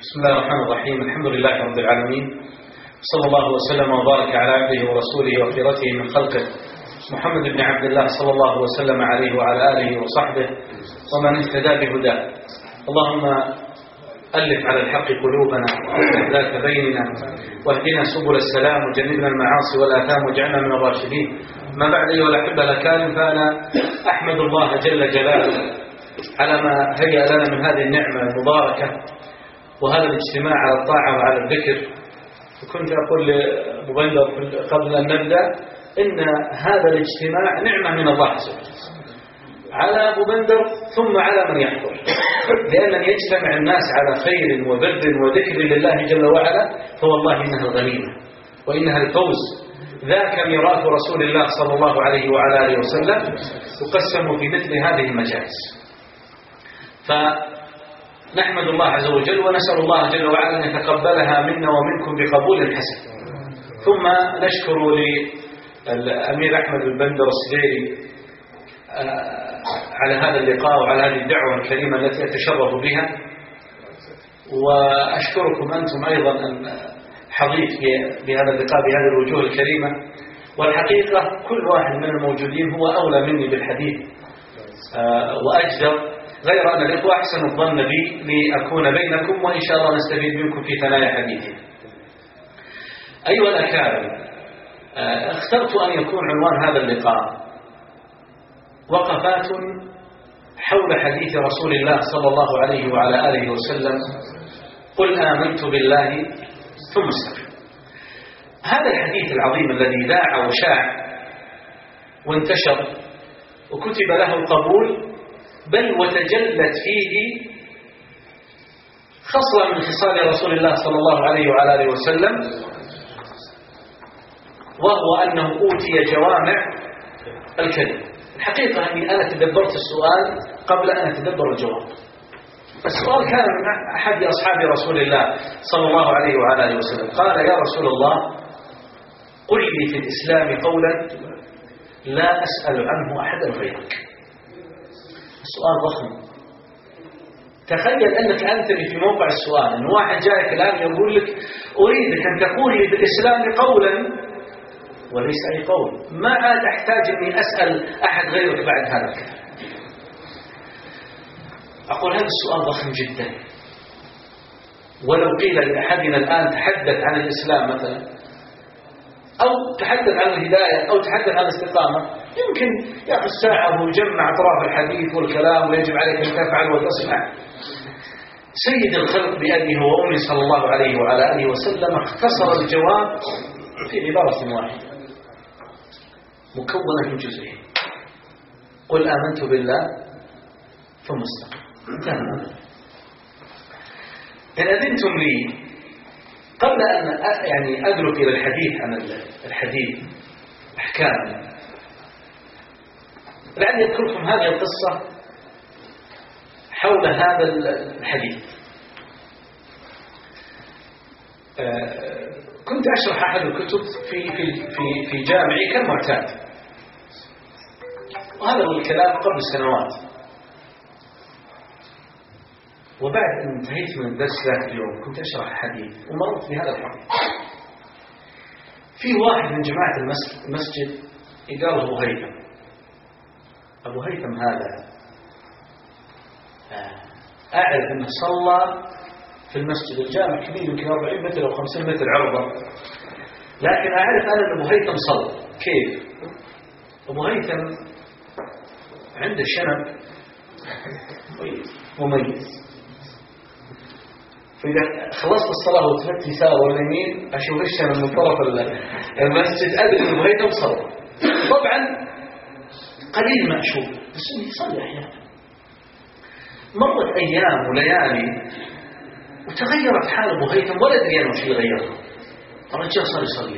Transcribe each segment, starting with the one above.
بسم الله الرحمن الرحيم. الحمد لله رب العالمين، صلى الله وسلم وبارك على عبده ورسوله وخيرته من خلقه محمد بن عبد الله صلى الله وسلم عليه وعلى آله وصحبه ومن اهتدى بهداه. اللهم ألف على الحق قلوبنا واصلح ذات بيننا واهدنا سبل السلام وجنبنا المعاصي والآثام واجعلنا من الراشدين. ما بعد أيها الأحبة الأكارم، فأنا أحمد الله جل جلاله على ما هيأ لنا من هذه النعمة المباركة وهذا الاجتماع على الطاعة وعلى الذكر. وكنت أقول لأبو بندر قبل أن نبدأ إن هذا الاجتماع نعمة من الله عز وجل على أبو بندر ثم على من يحضر، لأن يجتمع الناس على خير وبر وذكر لله جل وعلا فوالله إنها الغنيمة وإنها الفوز. ذاك ميراث رسول الله صلى الله عليه وعلى آله وسلم يقسم في مثل هذه المجالس. فنحمد الله عز وجل ونسأل الله جل وعلا أن يتقبلها منا ومنكم بقبول حسن. ثم نشكر للأمير أحمد بن بندر السديري على هذا اللقاء وعلى هذه الدعوة الكريمة التي أتشرف بها، وأشكركم أنتم أيضا أن حظيت بهذا اللقاء بهذه الوجوه الكريمة. والحقيقة كل واحد من الموجودين هو أولى مني بالحديث وأجدر، غير أن الإخوة أحسن الظن بي لأكون بينكم وإن شاء الله نستفيد منكم في ثنايا حديثي. أيها الأكارم، اخترت أن يكون عنوان هذا اللقاء وقفات حول حديث رسول الله صلى الله عليه وعلى آله وسلم: قل آمنت بالله ثم استقم. هذا الحديث العظيم الذي ذاع وشاع وانتشر وكتب له القبول، بل وتجلت فيه خصلة من خصال رسول الله صلى الله عليه وعلى آله وسلم، وهو أنه أوتي جوامع الكلم. الحقيقة أني أنا تدبرت السؤال قبل أن أتدبر الجواب. السؤال كان من أحد أصحاب رسول الله صلى الله عليه وعلى آله وسلم، قال: يا رسول الله، قل لي في الإسلام قولا لا أسأل عنه أحدا غيرك. السؤال ضخم. تخيل أنك أنت في موقع السؤال، أن واحد جاءك الآن يقول لك: أريدك أن تقول لي في الإسلام قولا وليس أي قول، ما عاد أحتاج أني أسأل أحد غيرك بعد هذا الكلام. أقول هذا السؤال ضخم جدا، ولو قيل لأحدنا الآن تحدث عن الإسلام مثلا، أو تحدث عن الهداية، أو تحدث عن الاستقامة، يمكن يأخذ ساعة ويجمع أطراف الحديث والكلام ويجب عليك أن تفعل وتصنع. سيد الخلق بأبيه وأمه صلى الله عليه وعلى آله وسلم اختصر الجواب في عبارة واحدة مكونة من جزئين: قل آمنت بالله ثم استقم. انتهى الأمر. إن أذنتم لي قبل أن أدرك إلى الحديث عن الحديث أحكام، لعلي أذكركم هذه القصة حول هذا الحديث. كنت أشرح أحد الكتب في جامعي كالمعتاد، وهذا هو الكلام قبل سنوات. وبعد أن انتهيت من الدرس ذاك اليوم كنت أشرح حديث ومرت بهذا الحديث. في واحد من جماعة المسجد يقال أبو هيثم. أبو هيثم هذا أعرف أنه صلى في المسجد، الجامع كبير يمكن 40 متر أو 50 متر عرضه، لكن أعرف أنا أن أبو هيثم صلى. كيف؟ أبو هيثم عنده شنب مميز، فإذا خلصت الصلاة وتفت يسار ولا يمين أشوف الشنب من طرف المسجد أدري أن أبو هيثم صلى. طبعا قليل ما أشوف، بس إنه يصلي أحيانا. مرت أيام وليالي وتغيرت حال أبو هيثم ولا أدري أنا وش اللي غيرها. الرجال صار يصلي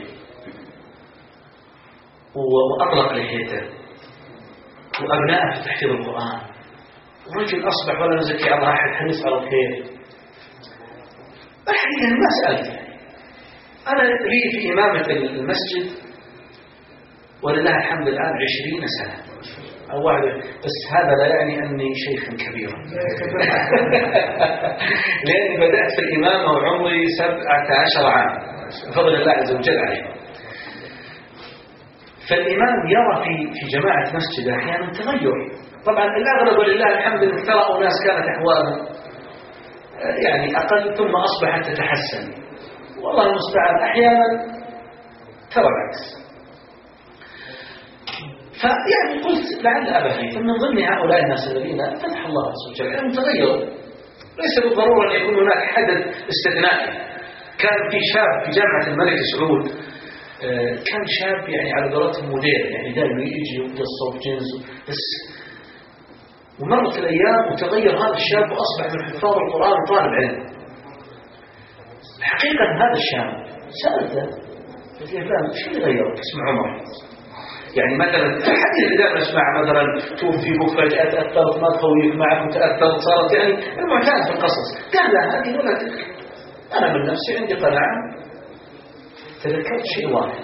وأطلق لحيته وأبنائه في تحفيظ القرآن، ورجل أصبح ولا نزكي على أحد، حريص على الخير. الحقيقة ما سألت، أنا لي في إمامة المسجد ولله الحمد الآن 20 سنة. أو واحد، بس هذا لا يعني أني شيخا كبيرا لأني بدأت في الإمامة وعمري 17 عام بفضل الله عز وجل عليه. فالإمام يرى في جماعة مسجد أحيانا تغير. طبعا الأغلب ولله الحمد أن ترى أناس كانت أحوالهم يعني أقل ثم أصبحت تتحسن، والله المستعان أحيانا ترى العكس. فيعني قلت لعل أبا هيثم من ضمن هؤلاء الناس الذين فتح الله عز وجل أنهم تغيروا، ليس بالضرورة أن يكون هناك حدث استثنائي. كان في شاب في جامعة الملك سعود، كان شاب يعني على قولتهم مدير، يعني دائما يجي ويقص جنس بس، ومرت الأيام وتغير هذا الشاب وأصبح من حفاظ القرآن وطالب علم. حقيقة هذا الشاب سألته قلت له فلان شو اللي غيرك؟ اسمه عمر. يعني مثلا الحديث اللي دائما اسمعه مثلا توفي فجأة تأثرت ما خويك معك وتأثرت صارت يعني المعتاد في القصص. قال لا هذه ولا تلك، أنا من نفسي عندي قناعة. تذكرت شيء واحد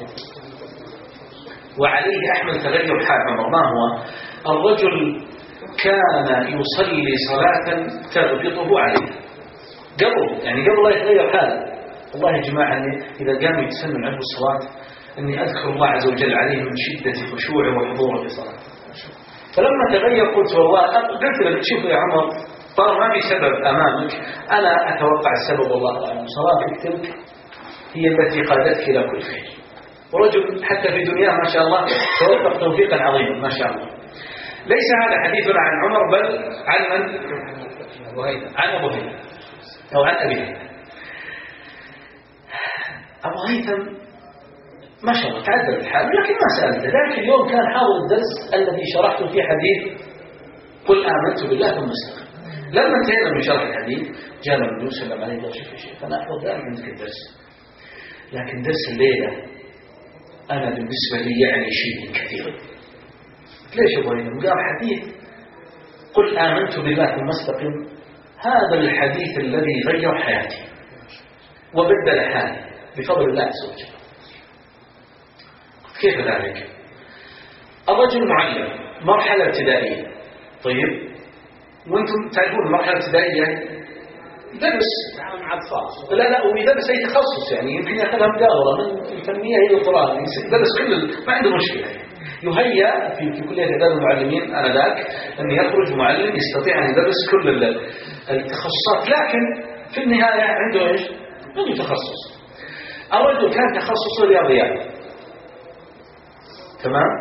وعليه أحمل تغير حال عمر. ما هو؟ الرجل كان يصلي صلاة تغبطه عليه قبل لا يتغير حاله. والله يا جماعة إذا قام يتسنن عنه الصلاة أني أذكر الله عز وجل عليه من شدة خشوعه وحضوره في صلاته. فلما تغير قلت والله قلت له شوف يا عمر طالما ما في سبب أمامك أنا أتوقع السبب والله أعلم، صلاتك تلك هي التي قادتك إلى كل خير. ورجل حتى في دنياه ما شاء الله توفق توفيقا عظيما ما شاء الله. ليس هذا حديثنا عن عمر بل عن من؟ عن أبو هيثم أو عن أبي هيثم. أبو هيثم ما شاء الله تعدل الحال، لكن ما سألته. ذاك اليوم كان حاضر الدرس الذي شرحته في حديث قل آمنت بالله ثم استقم. لما انتهينا من شرح الحديث جاء النبي صلى الله عليه وسلم شوف يا شيخ أنا أحفظ دائما عندك الدرس، لكن درس الليلة أنا بالنسبة لي يعني شيء كثير. ليش أبو هيثم؟ قال حديث قل آمنت بالله ثم استقم هذا الحديث الذي غير حياتي وبدل حالي بفضل الله عز وجل. كيف ذلك؟ الرجل معلم مرحلة ابتدائية، طيب وانتم تعرفون المرحلة الابتدائية درس لا ويدرس أي تخصص، يعني يمكن يأخذها مدارة من الفنية إلى القرآن، يدرس كل ما عنده مشكلة. يهيأ في كلية إعداد المعلمين آنذاك أن يخرج معلم يستطيع أن يدرس كل التخصصات، لكن في النهاية عنده إيش؟ عنده تخصص. الرجل كان تخصصه رياضيات، تمام؟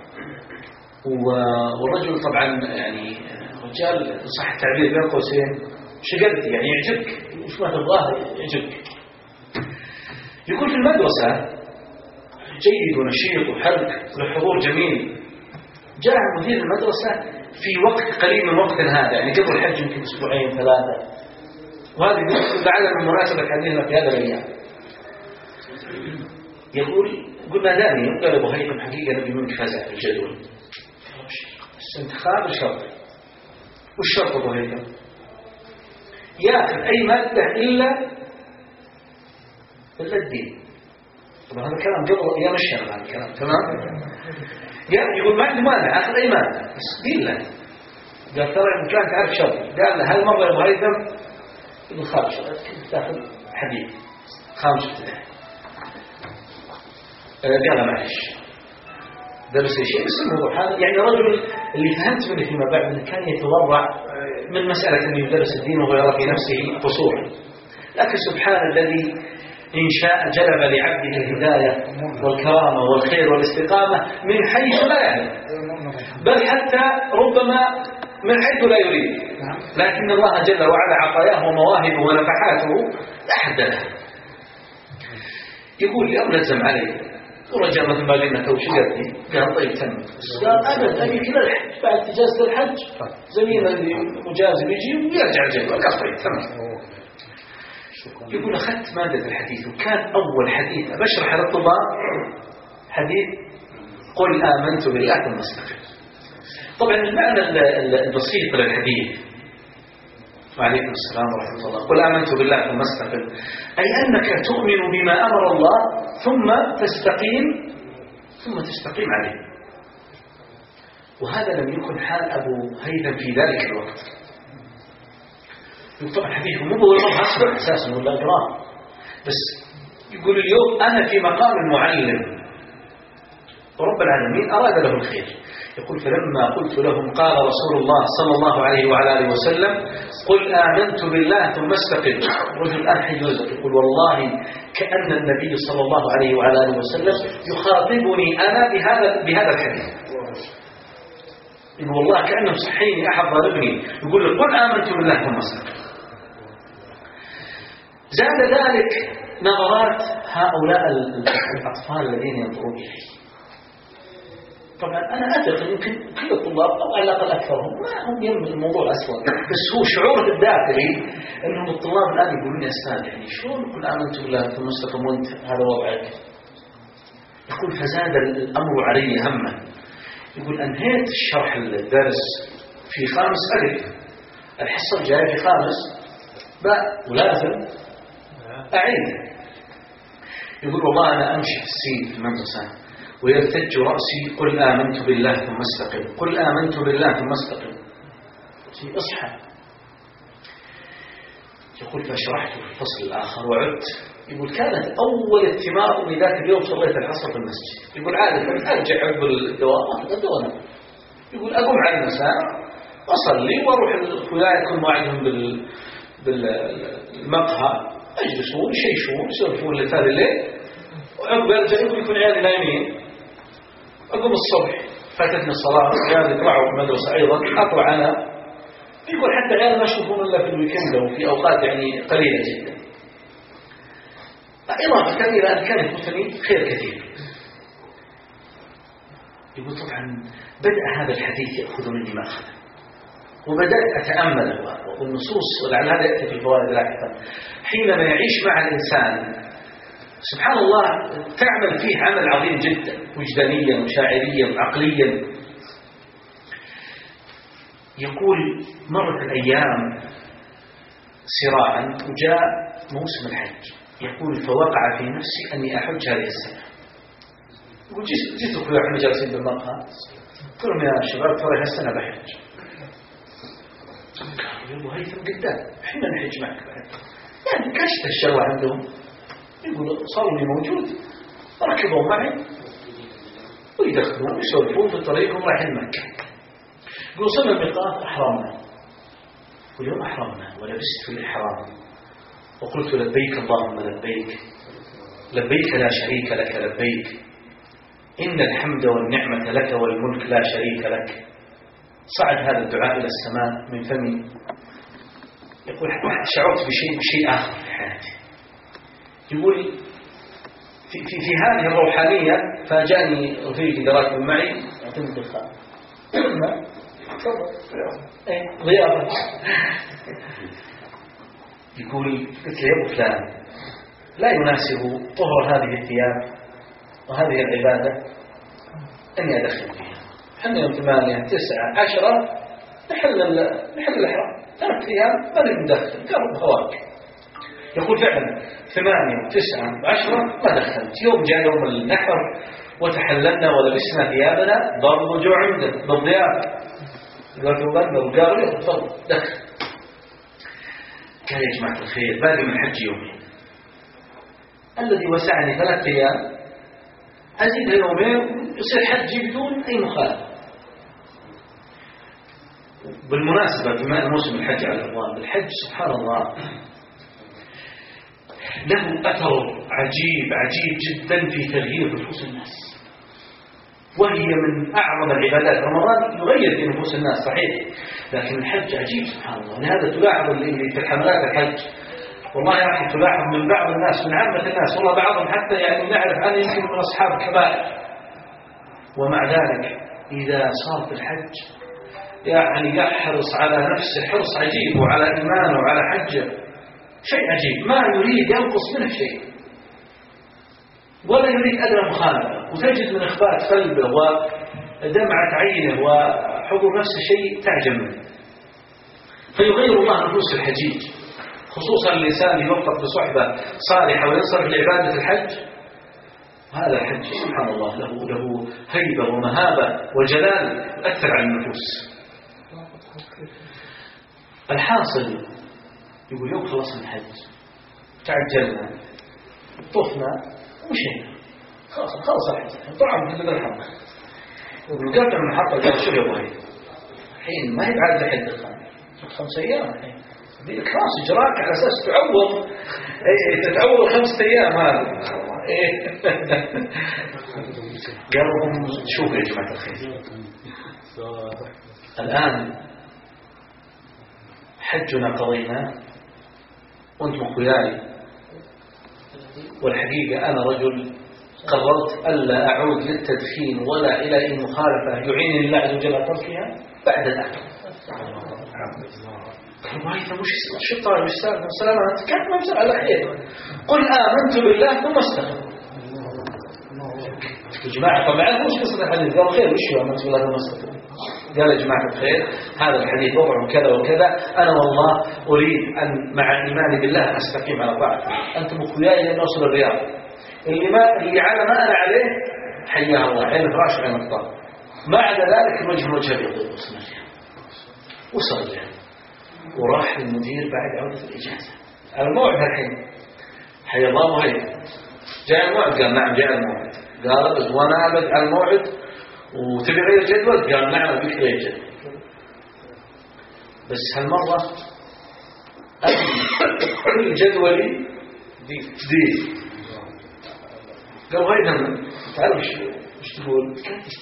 والرجل طبعا يعني رجال صح التعبير بين قوسين شقد، يعني يعجبك وش ما تبغاه يعجبك. يكون في المدرسة جيد ونشيط وحرك وحضور جميل. جاء مدير المدرسة في وقت قليل من وقت هذا، يعني قبل الحج يمكن أسبوعين 3، وهذه لعل من مناسبة حديثنا في هذا الأيام. يقول قلنا داني قال أبو هيثم حقيقة نبي منك فازع في الجدول. استنتخاب الشرط. والشرط أبو هيثم يأخذ أي مادة إلا الدين. طبعا هذا الكلام قبل أيام الشرع هذا الكلام، تمام؟ يقول ما عندي مانع أخذ أي مادة بس دين له. قال ترى إن كان تعرف شرط. قال له هالمرة يا أبو هيثم يقول خارج شرط تأخذ حديث خامس ابتدائي. قال معلش درس شيء بس الموضوع هذا، يعني رجل اللي فهمت منه فيما بعد انه كان يتضرع من مسألة انه يدرس الدين وهو يرى في نفسه قصورا، لكن سبحان الذي إن شاء جلب لعبده الهداية والكرامة والخير والاستقامة من حيث لا يعلم، بل حتى ربما من حيث لا يريد، لكن الله جل وعلا عطاياه ومواهبه ونفحاته أحدث. يقول لي أملزم عليه ورجع مثل ما قلنا تو شقتني. قال طيب تم. قال أبد أبي كذا الحج بعد إجازة الحج زميلنا اللي مجازي بيجي ويرجع الجدول. قال طيب تمام. يقول أخذت مادة الحديث، وكان أول حديث بشرح للطلاب حديث قل آمنت بالله ثم استقم. طبعا المعنى البسيط للحديث وعليكم السلام ورحمة الله قل آمنت بالله ثم استقم، أي أنك تؤمن بما أمر الله ثم تستقيم عليه. وهذا لم يكن حال أبو هيثم في ذلك الوقت. طبعا حديثه مو هو ما أسبق أساسا ولا أقراه، بس يقول اليوم أنا في مقام المعلم ورب العالمين أراد له الخير. يقول فلما قلت لهم قال رسول الله صلى الله عليه وعلى آله وسلم قل آمنت بالله ثم استقم. رجل الآن حيوزك يقول والله كأن النبي صلى الله عليه وعلى آله وسلم يخاطبني أنا بهذا الحديث. يقول والله كأنه صحيني أحد ضربني يقول لي قل آمنت بالله ثم استقم. زاد ذلك نظرات هؤلاء الأطفال الذين ينظرون إليه. طبعا أنا أعتقد يمكن كل الطلاب أو على الأقل أكثرهم ما هم يم الموضوع أسود، بس هو شعور الداخلي أنهم الطلاب الآن يقولون يا أستاذ يعني شلون قل آمنت بالله ثم استقم وأنت هذا وضعك. يقول فزاد الأمر علي همه. يقول أنهيت الشرح الدرس في 5 ألف، الحصة الجاية في 5 باء ولازم أعيد. يقول والله أنا أمشي في السين في المدرسة ويرتج رأسي قل آمنت بالله ثم استقم، قل آمنت بالله ثم استقم. أصحى. يقول فشرحت في الفصل الآخر وعدت. يقول كانت أول اجتماع ذاك اليوم صليت العصر في المسجد. يقول عادة أرجع عقب الدوام. يقول أقوم على المساء أصلي وأروح الأخويا يكون موعدهم بالمقهى يجلسون يشيشون يسولفون لثالث الليل، وعقب أرجع يكون عيالي نايمين. أقوم الصبح فاتتني الصلاة عيالي يطلعوا المدرسة أيضا أطلع أنا. يقول حتى عيالي ما يشوفون إلا في الويكند وفي أوقات يعني قليلة جدا. إضافة إلى أن كان يفوتني خير كثير. يقول طبعا بدأ هذا الحديث يأخذ مني ما أخذ، وبدأت أتأمل والنصوص ولعل هذا يأتي في الفوائد لاحقا. حينما يعيش مع الإنسان سبحان الله تعمل فيه عمل عظيم جدا وجدانيا وشاعريا وعقليا. يقول مرت الأيام سراعا وجاء موسم الحج. يقول فوقع في نفسي أني أحج هذه السنة. يقول جيت أخويا احنا جالسين بالمقهى قلت لهم يا شباب ترى هالسنة بحج. قالوا يا أبو هيثم قدام حين نحج معك بعد يعني كشت الشروع عندهم. يقول صاروا لي موجود ركبوا معي ويدخلون ويسولفون في الطريق هم رايحين مكة. يقول وصلنا الميقات أحرمنا، واليوم أحرمنا ولبست في الإحرام وقلت لبيك اللهم لبيك لبيك لا شريك لك لبيك إن الحمد والنعمة لك والملك لا شريك لك. صعد هذا الدعاء إلى السماء من فمي. يقول شعرت بشيء آخر في حياتي. يقول في هذه الروحانية فاجأني رفيقي دراسة معي أعطيني الدخان ضيافة. يقول قلت له يا أبو فلان لا يناسب طهر هذه الثياب وهذه العبادة أني أدخل فيها. حنا يوم 8 9 10 نحل الإحرام 3 أيام ما ندخل قرب خواك. يقول فعلا 8 9 10 ما دخلت. يوم جاء يوم النحر وتحللنا ولبسنا ثيابنا ضرب جو عنده بالضيافة. قالت له وقالوا لي تفضل دخل. قال يا جماعة الخير باقي من حج يومين الذي وسعني 3 أيام أزيدها يومين يصير حجي بدون أي مخالفة. بالمناسبة بما أن موسم الحج على الأبواب الحج سبحان الله له أثر عجيب جدا في تغيير نفوس الناس، وهي من أعظم العبادات. رمضان يغير في نفوس الناس صحيح، لكن الحج عجيب سبحان الله. لهذا تلاحظ اللي في حملات الحج والله راح تلاحظ من بعض الناس من عامة الناس والله بعضهم حتى يعني نعرف أن يمكن من أصحاب الكبائر، ومع ذلك إذا صار في الحج يعني يحرص على نفسه حرص عجيب وعلى إيمانه وعلى حجه شيء عجيب، ما يريد ينقص منه شيء ولا يريد أدنى مخالفة. وتجد من إخبات قلبه ودمعة عينه وحضور نفسه شيء تعجب منه. فيغير الله نفوس الحجيج، خصوصا الإنسان يوفق بصحبة صالحة وينصرف لعبادة الحج هذا الحج سبحان الله له هيبة ومهابة وجلال يؤثر على النفوس. الحاصل يقول يوم خلصنا الحج تعجلنا طفنا ومشينا خلاص الحج طبعا بدنا الحمد وقفنا من المحطة قال شو يا ابوي الحين ما هي بعد الحج 5 أيام الحين خلاص اجراك على اساس تعوض تتعوض 5 أيام هذا قالوا لهم شوفوا يا جماعة الخير الآن حجنا قضينا وانتم اخوياي والحقيقة أنا رجل قررت ألا أعود للتدخين ولا إلى أي مخالفة يعينني الله عز وجل تركها بعد الآن. قالوا هذا مش الشيطان مش سالم سلامات كيف ما يصير على خير قل آمنت بالله ثم استقم. يا جماعة طبعا مش قصة الحديث قالوا خير وش هو آمنت بالله ثم استقم. قال يا جماعة الخير هذا الحديث وضعه كذا وكذا أنا والله أريد أن مع إيماني بالله أستقيم على طاعته أنتم أخوياي لأن أوصل الرياض اللي على ما أنا عليه حياه الله عين فراش عين الطاق ما عدا ذلك الوجه وجه بيض وصل الجهة وراح المدير بعد عودة الإجازة الموعد الحين حي الله وهي جاء الموعد قال نعم جاء الموعد قال وانا أبد على الموعد وتبي غير جدول قال نعم أبيك غير جدول بس هالمرة كل جدولي جديد قال غير تعرف ايش تقول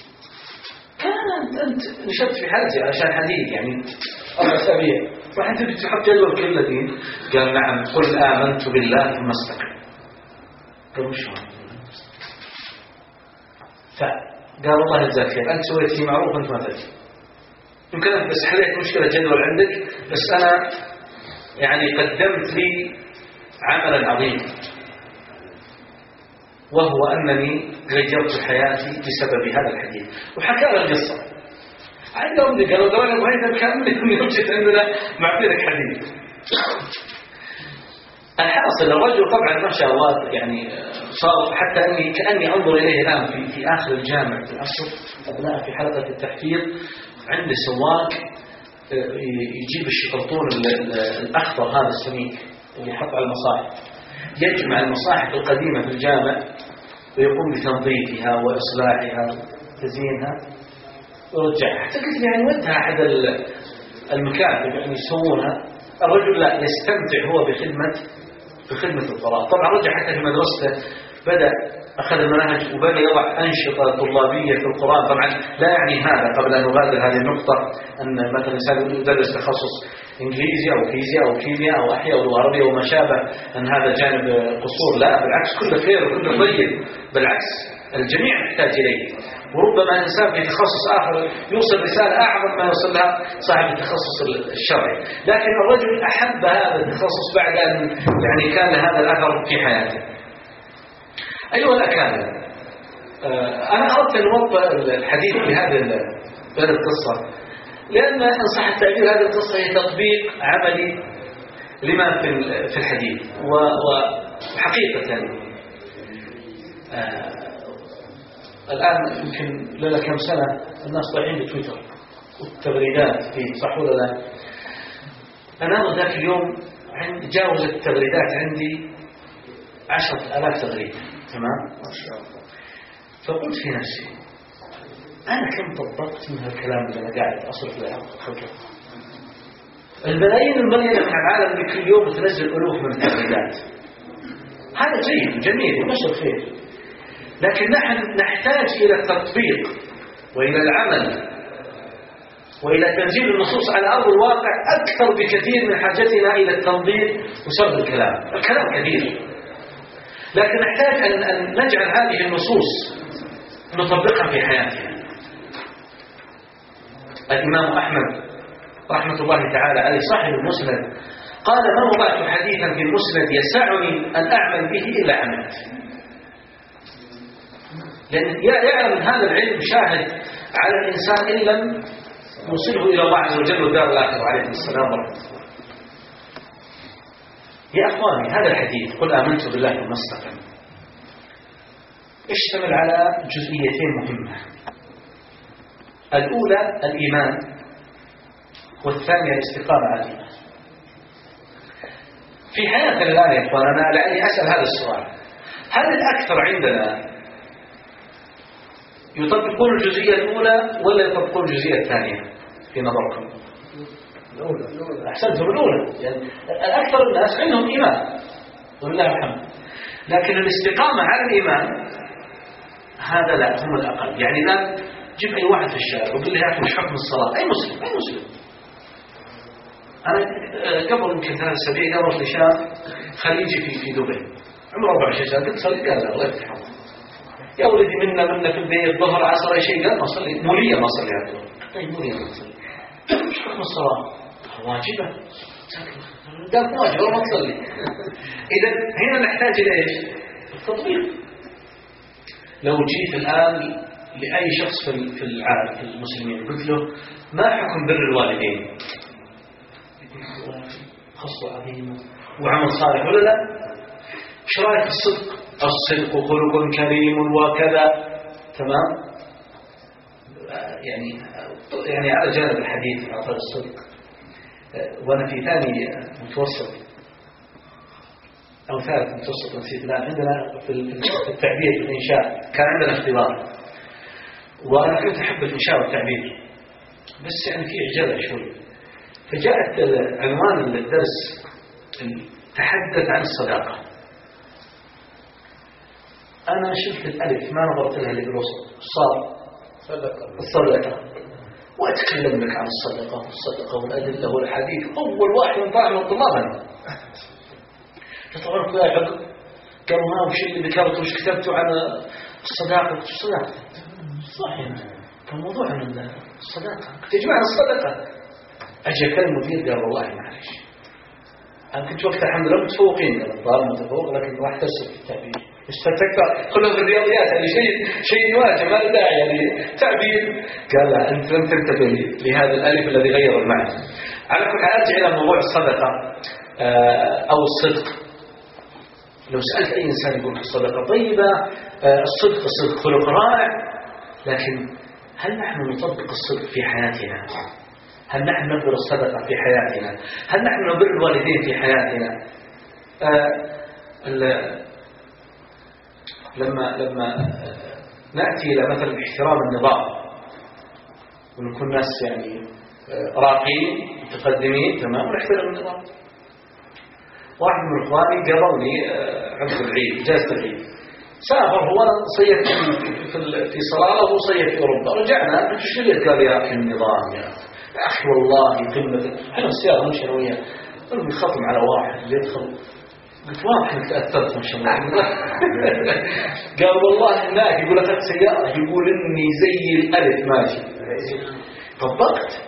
كان أنت نشبت في حالتي عشان حديث يعني 4 أسابيع فأنت تحط جدول كل دين قال نعم قل آمنت بالله ثم استقم قال وش هو فقال الله يجزاك خير أنت سويت شيء معروف أنت ما تدري يمكن أنت بس حليت مشكلة جدول عندك بس أنا يعني قدمت لي عملا عظيما وهو أنني غيرت حياتي بسبب هذا الحديث وحكى له القصة عندهم اللي قالوا دوانا وهذا كان من يوجد عندنا معبيرك حديث الحاصل الرجل طبعا ما شاء الله يعني صار حتى أني كأني أنظر إليه الآن في آخر الجامع في الأصل أبناء في حلقة التحفيظ عند سواق يجيب الشقرطون الأخضر هذا السميك اللي يحط على المصاحف يجمع المصاحف القديمة في الجامع ويقوم بتنظيفها وإصلاحها وتزيينها ورجعها حتى قلت يعني ودها أحد المكاتب يعني يسوونها الرجل لا يستمتع هو بخدمة القراء طبعا رجع حتى في مدرسته بدأ أخذ المناهج وبدأ يضع أنشطة طلابية في القرآن طبعا لا يعني هذا قبل أن نغادر هذه النقطة أن مثلا إنسان يدرس تخصص إنجليزي أو فيزياء أو كيمياء أو أحياء أو لغة عربية وما شابه أن هذا جانب قصور لا بالعكس كله خير وكله طيب بالعكس الجميع محتاج إليه وربما إنسان في تخصص آخر يوصل رسالة أعظم ما يوصل لها صاحب التخصص الشرعي لكن الرجل أحب هذا التخصص بعد أن يعني كان هذا الأثر في حياته. أيها الأكابر أنا أردت أن أوضح الحديث بهذه القصة لأن إن صح التعبير هذه القصة هي تطبيق عملي لما في الحديث وحقيقة الآن يمكن لنا كم سنة الناس طالعين بتويتر والتغريدات فيه صح ولا لا أنا ذاك اليوم جاوزت التغريدات عندي 10,000 تغريدة تمام ما شاء الله فقلت في نفسي أنا كم طبقت من هالكلام اللي أنا قاعد أصرف له خلقه الملايين المليانة من العالم اللي كل يوم تنزل ألوف من التغريدات هذا جيد وجميل ونشر خير لكن نحن نحتاج إلى التطبيق وإلى العمل وإلى تنزيل النصوص على أرض الواقع أكثر بكثير من حاجتنا إلى التنظير وسرد الكلام كثير لكن نحتاج أن نجعل هذه النصوص نطبقها في حياتنا. الإمام أحمد رحمة الله تعالى عليه صاحب المسند قال ما وضعت حديثا في المسند يسعني أن أعمل به إلا عملت لأن يعلم هذا العلم شاهد على الإنسان إن لم يوصله إلى الله عز وجل والدار الآخرة عليه السلام ورحمة الله. يا أخواني هذا الحديث قل آمنت بالله ثم استقم يشتمل على جزئيتين مهمة. الأولى الإيمان، والثانية الاستقامة على الإيمان. في حياتنا الآن يا إخوان أنا لعلي أسأل هذا السؤال: هل الأكثر عندنا يطبقون الجزئية الأولى ولا يطبقون الجزئية الثانية في نظركم؟ الأولى. أحسنتم، الأولى. يعني الأكثر الناس عندهم إيمان ولله الحمد، لكن الاستقامة على الإيمان هذا لا، هم الأقل. يعني الآن جيب أي واحد في الشارع وقل له يأخذ حكم الصلاة، أي مسلم. أنا قبل يمكن 3 أسابيع قابلت لي شاب خليجي في دبي عمره 24 سنة، قلت صلي، قال لا الله يفتح الله يا ولدي منا في البيت ظهر عصر أي شيء، قال ما صلي، مولية ما صلي هذا. طيب مولية ما صلي، مش حكم الصلاة؟ واجبة. قال واجب ولا ما تصلي. إذا هنا نحتاج إلى إيش؟ التطبيق. لو جيت الآن لأي شخص في العالم في المسلمين قلت له ما حكم بر الوالدين؟ خصوة عظيمة وعمل صالح ولا لا؟ ايش رايك في الصدق؟ الصدق خلق كريم وكذا، تمام؟ يعني على جانب الحديث عن الصدق، وانا في ثاني متوسط او ثالث متوسط نسيت الان، عندنا في التعبير في الانشاء كان عندنا اختبار، وانا كنت احب الانشاء والتعبير بس يعني في عجله شوي، فجاءت عنوان الدرس تحدث عن الصداقة. أنا شفت الألف ما نظرت لها اللي بالوسط، الصدقة، وأتكلم لك عن الصدقة والأدلة والحديث. أول واحد من طاعم الطلاب أنا تطورت يا عقب، قالوا ما وش اللي ذكرته وش كتبته عن الصداقة. صحيح كان موضوع عن الصداقة، كنت يا جماعة الصدقة. أجي أكلم المدير قال والله معلش أنا كنت وقتها الحمد لله متفوقين، الطالب متفوق لكن راح ترسل في التعبير استفدت كله في الرياضيات، يعني شيء واجب ما له داعي يعني تعبير. قال لا أنت لم تنتبه لهذا الألف الذي غير المعنى. على كل حال أرجع إلى موضوع الصدقة أو الصدق. لو سألت أي إنسان يقول الصدقة طيبة، الصدق خلق رائع، لكن هل نحن نطبق الصدق في حياتنا؟ هل نحن نبر الصدقة في حياتنا؟ هل نحن نبر الوالدين في حياتنا؟ لما نأتي إلى مثلا احترام النظام ونكون ناس يعني راقين متقدمين تمام ونحترم النظام. واحد من إخواني قبلني عند العيد جازة العيد، سافر هو صيف في صلالة وهو صيف في أوروبا، رجعنا شو اللي قال يا أخي النظام يا أخي والله قمة. احنا السيارة نمشي وياه قالوا بيخطم على واحد اللي يدخل، قلت واضح انك تأثرت ما شاء الله. قال والله هناك يقول أخذت سيارة يقول إني زي الألف ماشي. طبقت.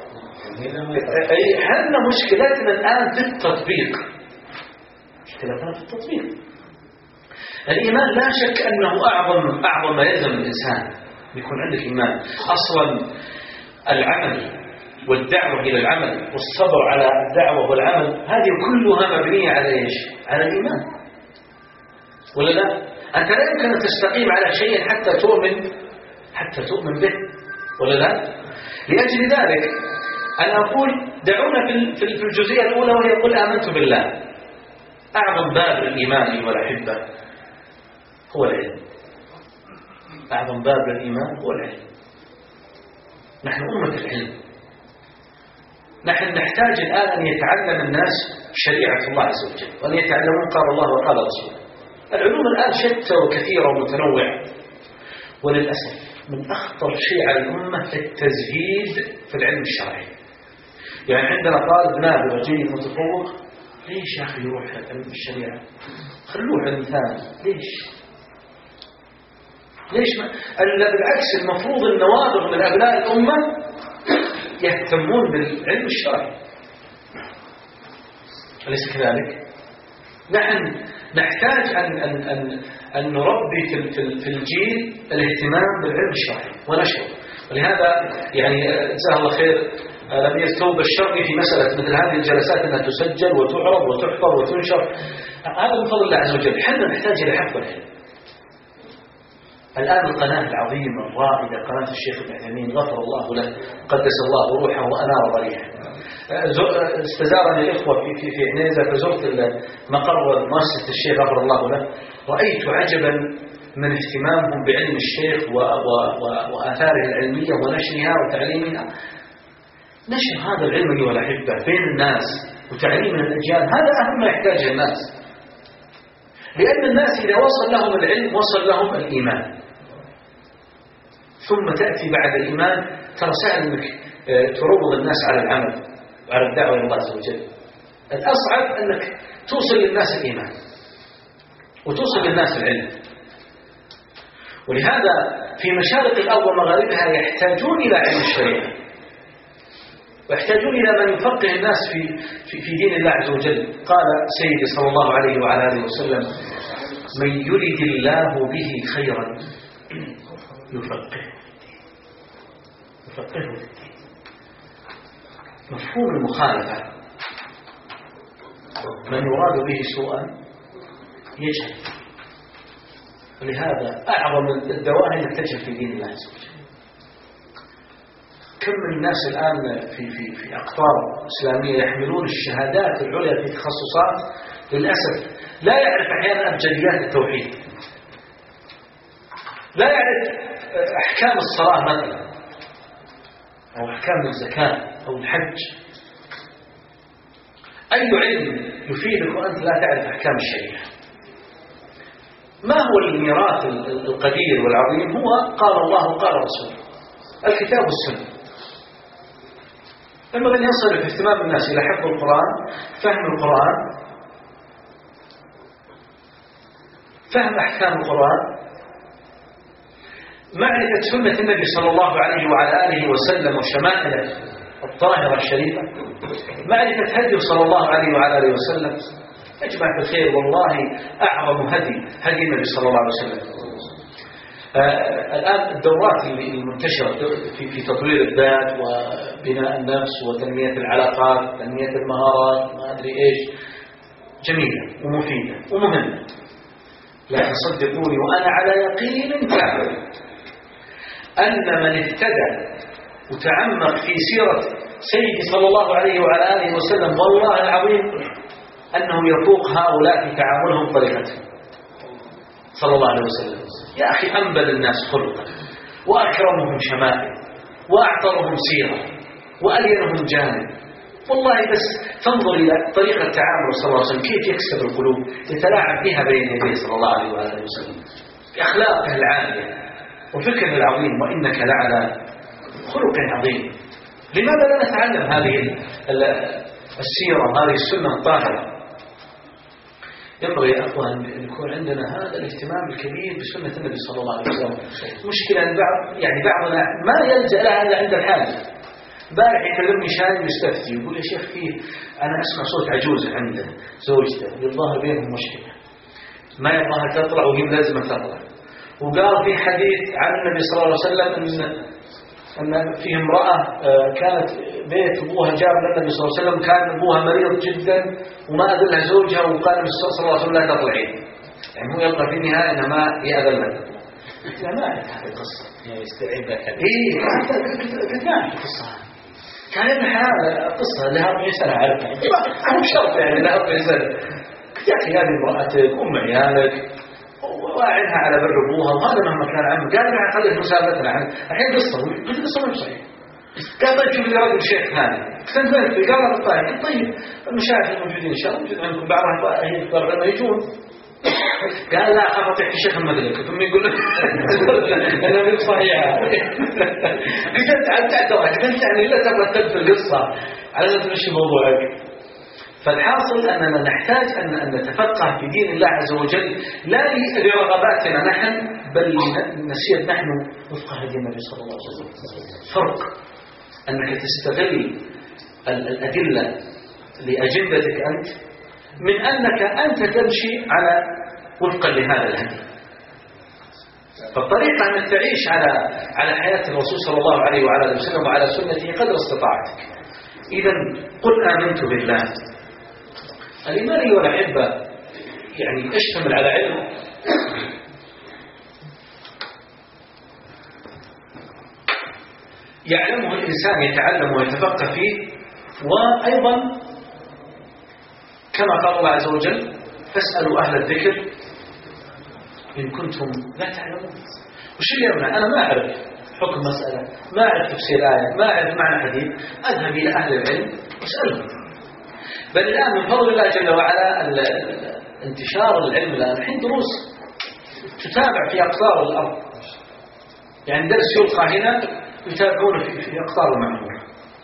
احنا مشكلتنا الآن في التطبيق، مشكلتنا في التطبيق. الإيمان لا شك أنه أعظم ما يلزم الإنسان يكون عندك إيمان. أصلا العمل والدعوة إلى العمل والصبر على الدعوة والعمل هذه كلها مبنية على إيش؟ على الإيمان ولا لا؟ أنت لا يمكن أن تستقيم على شيء حتى تؤمن به ولا لا؟ لأجل ذلك أنا أقول دعونا في الجزئية الأولى وهي قل آمنت بالله. أعظم باب الإيمان والأحبة هو العلم. أعظم باب الإيمان هو العلم. نحن أمة العلم، نحن نحتاج الآن أن يتعلم الناس شريعة الله عز وجل وأن يتعلمون قال الله وقال رسوله. العلوم الآن شتى وكثيرة ومتنوعة، وللأسف من أخطر شيء على الأمة التزهيد في العلم الشرعي. يعني عندنا طالب نابغ جيد متفوق، ليش يا أخي يروح علم الشريعة؟ خلوه علم ثاني. ليش بالعكس المفروض النوابغ من أبناء الأمة يهتمون بالعلم الشرعي، أليس كذلك؟ نحن نحتاج أن نربي في الجيل الاهتمام بالعلم الشرعي ونشره. ولهذا يعني جزاه الله خير الأمير توب الشرقي في مسألة مثل هذه الجلسات أنها تسجل وتعرض وتحفظ وتنشر، هذا من فضل الله عز وجل. نحن نحتاج إلى حفظ العلم. الآن القناة العظيمة الرائدة قناة الشيخ ابن عثيمين غفر الله له قدس الله روحه وأنار ضريحه، استزارني الإخوة في عنيزة فزرت مقر مؤسسة الشيخ غفر الله له، رأيت عجبا من اهتمامهم بعلم الشيخ وآثاره العلمية ونشرها وتعليمها. نشر هذا العلم أيها الأحبة بين الناس وتعليم الأجيال هذا أهم ما يحتاجه الناس، لأن الناس إذا وصل لهم العلم وصل لهم الإيمان، ثم تأتي بعد الإيمان. ترى سهل أنك تروض الناس على العمل وعلى الدعوة إلى الله عز وجل، الأصعب أنك توصل للناس الإيمان وتوصل للناس العلم. ولهذا في مشارق الأرض ومغاربها يحتاجون إلى علم الشريعة، ويحتاجون إلى من يفقه الناس في دين الله عز وجل. قال سيدي صلى الله عليه وعلى آله وسلم: من يرد الله به خيرا يفقهه في الدين. مفهوم المخالفة: من يراد به سوءا يجهل. ولهذا أعظم الدواء أنك تجهل في دين الله عز وجل. كم من الناس الآن في أقطار إسلامية يحملون الشهادات العليا في تخصصات للأسف لا يعرف أحيانا أبجديات التوحيد، لا يعرف أحكام الصلاة مثلا أو أحكام الزكاة أو الحج. أي علم يفيدك وأنت لا تعرف أحكام الشريعة؟ ما هو الميراث القدير والعظيم؟ هو قال الله وقال رسوله، الكتاب والسنة. ينبغي أن ينصرف اهتمام الناس إلى حفظ القرآن، فهم القرآن، فهم أحكام القرآن، معرفة سنة النبي صلى الله عليه وعلى آله وسلم وشمائله الطاهرة الشريفة، معرفة هديه صلى الله عليه وعلى آله وسلم. أجمع في الخير والله أعظم هدي النبي صلى الله عليه وسلم. الآن الدورات المنتشرة في تطوير الذات وبناء النفس وتنمية العلاقات تنمية المهارات ما أدري إيش، جميلة ومفيدة ومهمة، لكن صدقوني وأنا على يقين كامل أن من اهتدى وتعمق في سيرة سيدي صلى الله عليه وعلى آله وسلم والله العظيم أنه يفوق هؤلاء في تعاملهم طريقتهم صلى الله عليه وسلم. يا أخي أنبل الناس خلقا وأكرمهم شمائل وأعطرهم سيرة وألينهم جانب. والله بس تنظر إلى طريقة تعامل صلى الله عليه وسلم كيف يكسب القلوب، يتلاعب بها بين يديه صلى الله عليه وآله وسلم، بأخلاقه العالية وفكره العظيم، وإنك لعلى خلق عظيم. لماذا لا نتعلم هذه السيرة هذه السنة الطاهرة؟ ينبغي يا أخوان أن يكون عندنا هذا الاهتمام الكبير بسنة النبي صلى الله عليه وسلم. مشكلة أن بعضنا ما يلجأ لها إلا عند الحاجة. بارح يكلمني شايب يستفتي يقول يا شيخ فيه أنا أسمع صوت عجوزة عنده زوجته يظهر بينهم مشكلة ما يبغاها تطلع وهي لازم تطلع، وقال في حديث عن النبي صلى الله عليه وسلم أن فيه امرأة كانت بيت أبوها جاب للنبي صلى الله عليه وسلم، كان أبوها مريض جدا وما أذلها زوجها، وقال النبي صلى الله عليه وسلم لا تطلعين، يعني هو يبقى في النهاية أنه ما يأذلها. لا ما أعرف هذه القصة يعني يستعيبها كذا. قلت ما أعرف القصة، كان ابن حلال قصة لها 40 سنة عارفها، أنا بشرط يعني لها 40 سنة. قلت يا أخي هذه امرأتك أم عيالك واعدها على بر ابوها وهذا مهما كان عمه. قال لي خليك مسابقتنا عنه الحين قصه، قلت قصه مو صحيح. قال طيب شوف لي رجل الشيخ ثاني، قلت انت قال طيب طيب المشايخ الموجودين ان شاء الله موجود عندكم بعضها يقدر لما يجون. قال لا اخاف اطيح الشيخ المدرك ثم يقول لك انا مو صحيحه. قلت انت قلت يعني لا تبغى تدخل القصه على اساس تمشي موضوعك. فالحاصل أننا نحتاج أن نتفقه في دين الله عز وجل لا لرغباتنا نحن بل نسير نحن وفق هدي النبي صلى الله عليه وسلم. فرق أنك تستغل الأدلة لأجندتك أنت من أنك أنت تمشي على وفقا لهذا الهدي. فالطريقة أنك تعيش على حياة الرسول صلى الله عليه وعلى وسلم وعلى سنته قدر استطاعتك. إذا قل آمنت بالله. الإيمان أيها الأحبة يعني اشتمل على علم يعلمه الإنسان يتعلم ويتفقه فيه. وأيضا كما قال الله عز وجل فاسألوا أهل الذكر إن كنتم لا تعلمون. وش اللي يمنع؟ أنا ما أعرف حكم مسألة، ما أعرف تفسير آية، ما أعرف معنى حديث، أذهب إلى أهل العلم واسألهم. بل الآن من فضل الله جل وعلا انتشار العلم الآن الحين دروس تتابع في أقطار الأرض، يعني درس يلقى هنا يتابعون في أقطار المعمورة.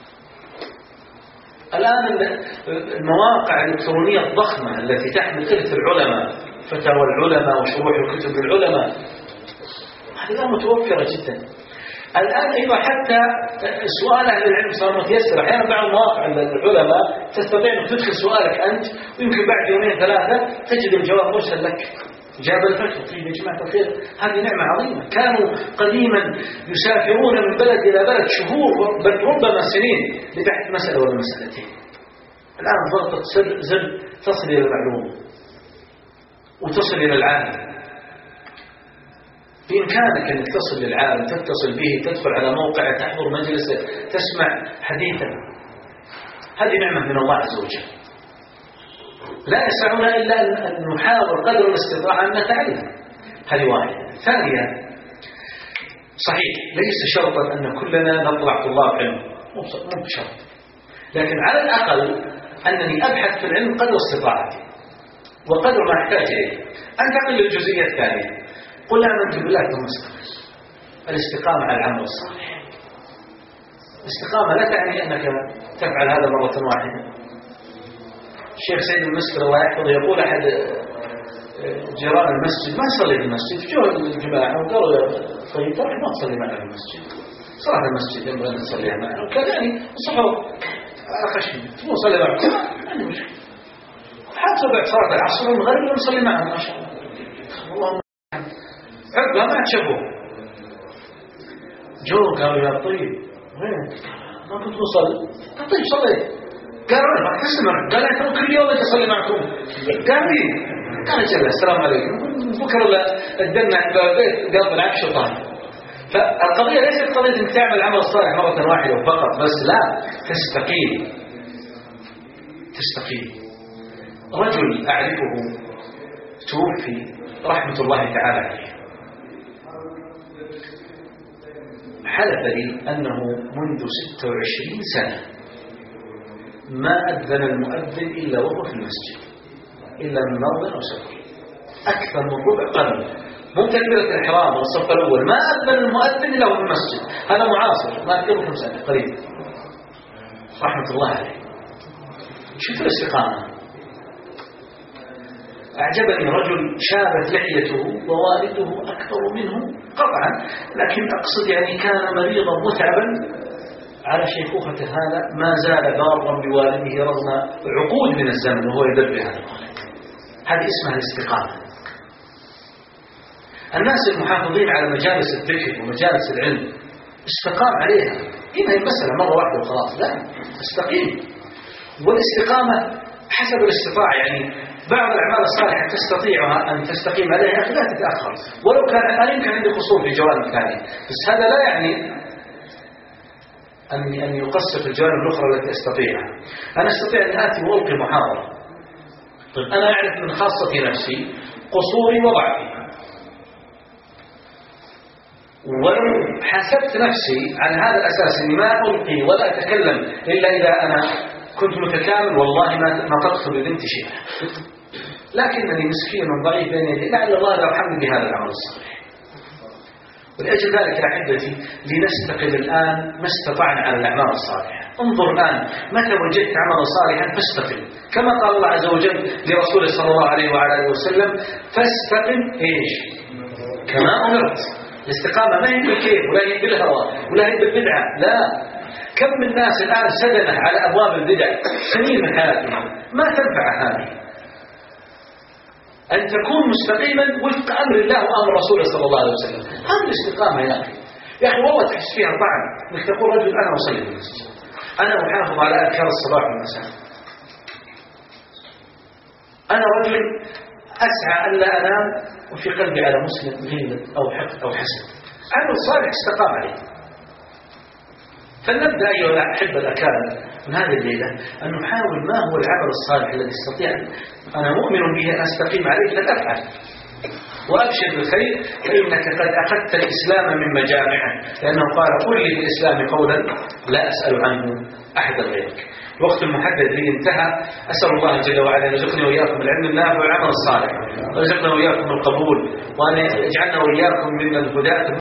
الآن المواقع الإلكترونية الضخمة التي تحمل إرث العلماء، فتاوى العلماء وشروح الكتب العلماء، هذه متوفرة جدا. الآن أيضا حتى سؤال أهل العلم صار متيسر. أحيانا بعض مواقع العلماء تستطيع أن تدخل سؤالك أنت، ويمكن بعد يومين ثلاثة تجد الجواب مرسل لك، جاب الفتوى. طيب يا جماعة الخير، هذه نعمة عظيمة. كانوا قديما يسافرون من بلد إلى بلد شهور بل ربما سنين لبحث مسألة ولا مسألتين. الآن ضغطة زر تصل إلى المعلومة وتصل إلى العالم. بإمكانك أن تصل للعالم، تتصل به، تدخل على موقعه، تحضر مجلسه، تسمع حديثه. هذه نعمة من الله عز وجل. لا يسعنا إلا أن نحاول قدر الاستطاعة أن نتعلم. هذه واحدة. ثانيا، صحيح ليس شرطا أن كلنا نطلع طلاب علم، مو بشرط، لكن على الأقل أنني أبحث في العلم قدر استطاعتي وقدر ما أحتاج إليه. أنتقل للجزئية الثانية. قل آمنت بالله ثم استقم. الاستقامة على العمل الصالح. الاستقامة لا تعني أنك تفعل هذا مرة واحدة. الشيخ سيد المسكر الله يحفظه يقول أحد جيران المسجد ما يصلي في المسجد، جوا الجماعة وقالوا يا طيب تروح ما تصلي معنا في المسجد، صلاة المسجد ينبغي أن نصليها معنا، وكان يعني الصحوة خشم مو صلي معكم ما عندي مشكلة، حتى بعد صلاة العصر والمغرب نصلي معنا ما شاء الله. اللهم عقبها ما تشوفوه. جو قالوا يا طيب وين ما كنت مصلي؟ طيب صليت. قالوا ما تسمع، قال أنت كل يوم أصلي معكم. قال لي قال جل السلام عليكم. بكرة الدنة عند البيت قلب العب شيطان. فالقضية ليست قضية أنك تعمل عمل صالح مرة واحدة فقط بس، لا، تستقيم. رجل أعرفه توفي رحمة الله تعالى عليه، حلف لي أنه منذ 26 سنة ما أذن المؤذن إلا وهو في المسجد، إلا من مرض أو سفر، أكثر من ربع قرن، مو تكبيرة الإحرام والصف الأول، ما أذن المؤذن إلا وهو في المسجد. هذا معاصر، ما أذكره 5 سنة قريب رحمة الله عليه. شوف الاستقامة. أعجبني رجل شابت لحيته ووالده أكثر منه قطعا، لكن أقصد يعني كان مريضا متعبا على شيخوخة هذا، ما زال بارا بوالده رغم عقود من الزمن وهو يدبر هذا الولد. هذه اسمها الاستقامة. الناس المحافظين على مجالس الذكر ومجالس العلم استقام عليها، إنها المسألة مرة واحدة وخلاص، لا، استقيم. والاستقامة حسب الاستطاعة، يعني بعض الأعمال الصالحة تستطيعها أن تستقيم عليها لا تتأخر، ولو كان يمكن عندك قصور في جوانب ثانية، بس هذا لا يعني أن يقصر في الجوانب الأخرى التي أستطيعها. أنا أستطيع أن آتي وألقي محاضرة، طيب أنا أعرف من خاصة نفسي قصوري وضعفي، ولو حسبت نفسي على هذا الأساس أني ما ألقي ولا أتكلم إلا إذا أنا كنت متكامل، والله ما تقصد بنت شيء، لكنني مسكين ضعيف بين يدي، لعل الله يرحمني بهذا العمل الصالح. ولأجل ذلك يا أحبتي لنستقل الآن ما استطعنا على الأعمال الصالحة. انظر الآن متى وجدت عملا صالحا فاستقم، كما قال الله عز وجل لرسوله صلى الله عليه وعلى آله وسلم فاستقم إيش كما أمرت. الاستقامة ما هي بالكيف ولا هي بالهوى ولا هي بالبدعة، لا. كم من ناس الآن سدنه على أبواب البدع سنين من حياتهم، ما تنفع هذه. أن تكون مستقيما وفق أمر الله وأمر رسوله صلى الله عليه وسلم، هذه الاستقامة يا أخي والله تحس فيها طعم، انك تقول رجل أنا أصلي في المسجد، أنا أحافظ على أذكار الصباح والمساء، أنا رجل أسعى ألا أنام وفي قلبي على مسلم غيبة أو حقد أو حسد. عمل صالح استقام عليه. فلنبدأ أيها الأحبة الأكارم من هذه الليلة أن نحاول ما هو العمل الصالح الذي استطيع أنا مؤمن به أن أستقيم عليه فلأفعل وأبشر بالخير فإنك قد أخذت الإسلام من مجامعه، لأنه قال قل لي في الإسلام قولا لا أسأل عنه أحدا غيرك. الوقت المحدد لي انتهى. أسأل الله جل وعلا أن يرزقني وإياكم العلم النافع والعمل الصالح، ويرزقنا وإياكم القبول، وأن يجعلنا وإياكم من الهداة